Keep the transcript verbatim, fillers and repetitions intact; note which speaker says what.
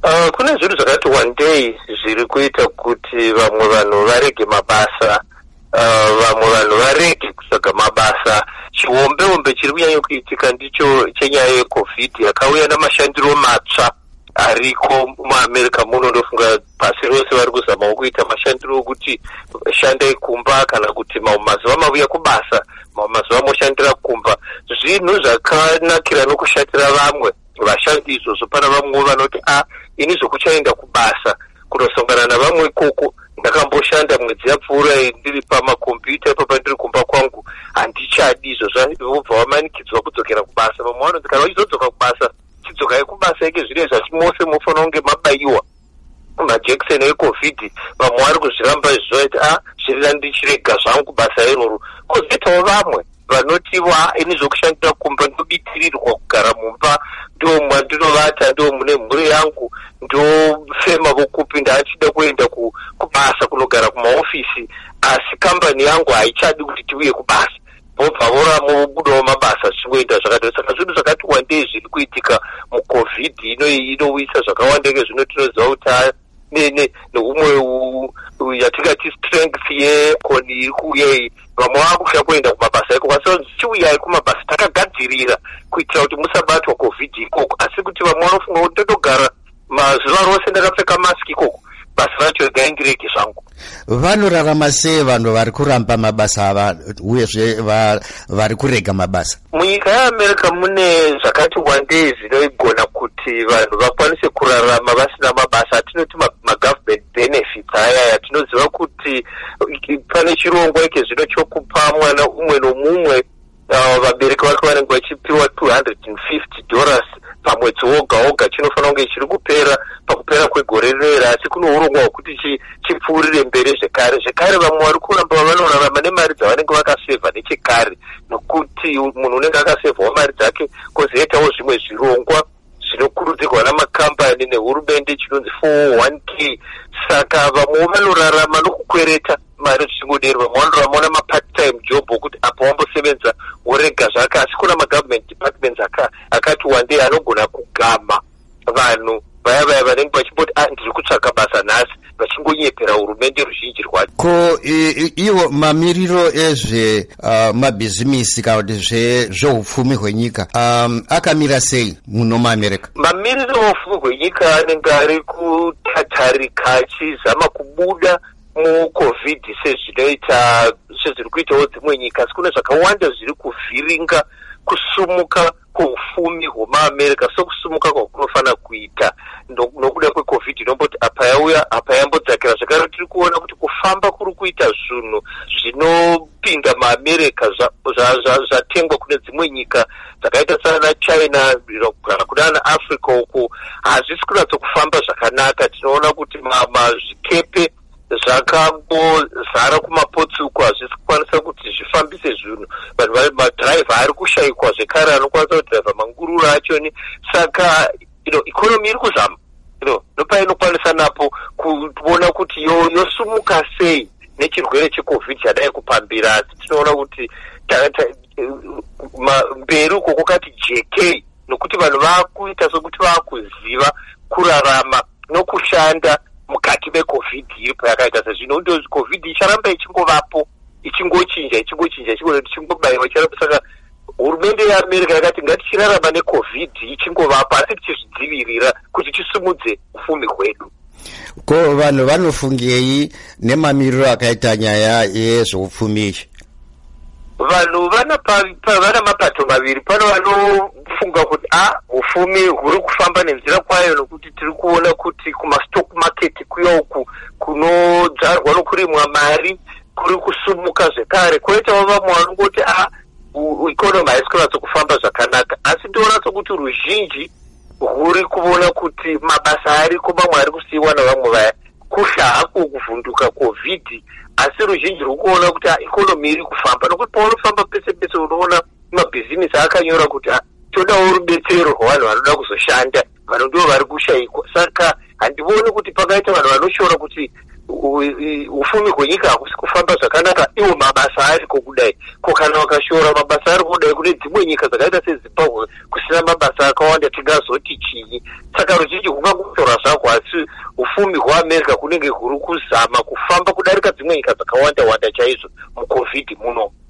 Speaker 1: Uh, kune zvinhu zvakati one day zviri kuita kuti vamwe vanhu varege mabasa, uh, vamwe vanhu varege kutsvaga mabasa. Chiombe-ombe chiri kunyanya kuitika ndicho chenyaya yeCovid yakauya namashandiro matsva ariko muAmerica muno. Ndofunga pasi rose vari kuzama kuita mashandiro okuti shandai kumba kana kuti mazuva mavuya kubasa, mazuva moshandira kumba. Zvinhu zvakanakira nokushatira vamwe vashandi izvozvo. Pana vamwe vanoti a ini zvokuchaenda kubasa kunosongana navamwe ikoko, ndakamboshanda mwedzi yapfuura ndiri pamakombiyuta ipapo ndiri kumba kwangu, handichadi izvozvo. Vobva vamanikidzwa kudzokera kubasa. Vamwe vanoti kana vachizodzoka kubasa, chidzokai kubasa ike zvine zvati mose mofanira kunge mabayiwa majekiseni eCovid. Vamwe vari kuzviramba zvizoiti a zvirira ndichirega zvangu basa iroro. Kozoitawo vamwe vanoti wa ini zvokushandira kumba ndobitirirwa kugara mumba, ndo mwandinovata, ndo mune mhuri yangu, ndofema vokupinda achida kuenda kubasa kunogara kumaofisi, asi kambani yangu haichadi kuti tiuye kubasa. Vobva voramo vobudawo mabasa zvichingoita zvakadaro. Saka zvinhu zvakati wandei zviri kuitika muCovid ino inowisa zvakawanda ngezvino tinoziva kuti neumwe yatingati strength yekoni iri kuuya iyi, vamwe vakusha kuenda kumabasa iko. Kwasi zichiuyai kumabasa takagadzirira kuitira kuti musabatwa Covid ikoko, asi kuti vamwe vanofunga kuti totogara mazuva rose ndakapfeka masiki ikoko, basa racho gaingireke zvangu.
Speaker 2: Vanorarama sei vanhu vari kuramba mabasa ava uyezve vari kurega mabasa? Munyika
Speaker 1: yeAmerica mune zvakati wandei zvinogona kuti vanhu vakwanise kurarama vasina mabasa, atinoti magovernment benefits aya yatinoziva kuti pane chirongwa ike zvino chokupa mwana umwe nomumwe vabereki vake vanenge vachipiwa two hundred fifty dollars pamwedzi woga woga. Chinofanira kunge chiri kupera pakupera kwegore rino, asi kunourongwa kuti chipfuurire mberi zvekare. Zvekare vamwe vari kuramba vanorarama nemari dzavanenge vakasevha nechekare, nokuti munhu unenge akasevhawo mari dzake. Kozoitawo zvimwe zvirongwa zvinokurudzirwa namakambani nehurumende chinonzi four oh one k. Saka vamwe vanorarama nokukwereta mari zvichingodero. Vamwe vanorarama namapart time job okuti apo wambosevenza worega zvake, asi kuna magovernment departments akati wandei anogona kugama vanhu vaya vaya vanenge vachimboti a ndiri kutsvaka basa nhasi, vachingonyepera hurumende ruzhinji rwacho.
Speaker 2: Ko iwo mamiriro ezve uh, mabhizimisi kana kuti zveupfumi hwenyika um, akamira sei muno muAmerica?
Speaker 1: Mamiriro eupfumi hwenyika anenge ari kutatarika achizama kubuda muCovid sezvinoita sezviri kuitawo dzimwe nyika, asi kune zvakawanda zviri kuvhiringa kusumuka kweupfumi hwemuAmerica sokusumuka kwakunofanira kuita nokuda kweCovid inomboti apa yauya apa yambodzakira. Zvakare tiri kuona kuti kufamba kuri kuita zvinhu zvinopinda muAmerica zvatengwa kune dzimwe nyika dzakaita sana China kana kudana Africa uku hazvisi kunyatsokufamba zvakanaka. Tinoona kuti mazvikepe zvakambozara kumapotsi uko hazvisi kukwanisa kuti zvifambise zvinhu. Vanhu madhiraivha ari kushayikwa zvekare anokwanisa kudhiraivha mangururu achoni. Saka you know, ikonomi iri kuzama you know, nopainokwanisa napo kuona kuti yosumuka sei nechirwere cheCovid chadai kupambira. Asi tinoona kuti mberi uko kwakati J K, nokuti vanhu vakuita sokuti vakuziva kurarama nokushanda mukati meCovid iripo yakaita sezvino. Ndo Covid icharamba ichingovapo, ichingochinja ichingochinja ichingobayiwa icharamba. Saka hurumende yeAmerica yakati ngatichirarama neCovid ichingovapo, asi tichizvidzivirira kuti tisumudze upfumi hwedu.
Speaker 2: Ko vanhu vanofungei nemamiriro akaita nyaya yezveupfumi izvi?
Speaker 1: Vanhu vana vana mapato maviri. Pano vanofunga kuti a upfumi huri kufamba nenzira kwayo, nokuti tiri kuona kuti kumastock market kuya uku kunodzarwa nokurimwa mari kuri kusumuka zvekare. Koitawo vamwe vanongoti a ikonomi haisi kunyatsokufamba zvakanaka, asi ndoona sokuti ruzhinji huri kuona kuti mabasa ariko mamwe ari kusiyiwa navamwe vaya kusha hako kuvhunduka Covid, asi ruzhinji ruri kuona kuti ikonomi iri kufamba. Nokuti paunofamba pese pese unoona mabhizimisi akanyora kuti todawo rubetsero rwavanhu vanoda kuzoshanda, vanhu ndivo vari kushayikwa. Saka handioni kuti pakaita vanhu vanoshora kuti ufumi hwenyika hakusi kufamba zvakanaka iwo mabasa ariko kudai. Ko kana vakashora mabasa ari kudai kune dzimwe nyika dzakaita seZimbabwe kusina mabasa akawanda tingazoti chii? Saka ruzhinji hungangoshora zvako asi ufumi hweAmerica kunenge huri kuzama kufamba kudarika dzimwe nyika dzakawanda wanda chaizvo muCovid muno.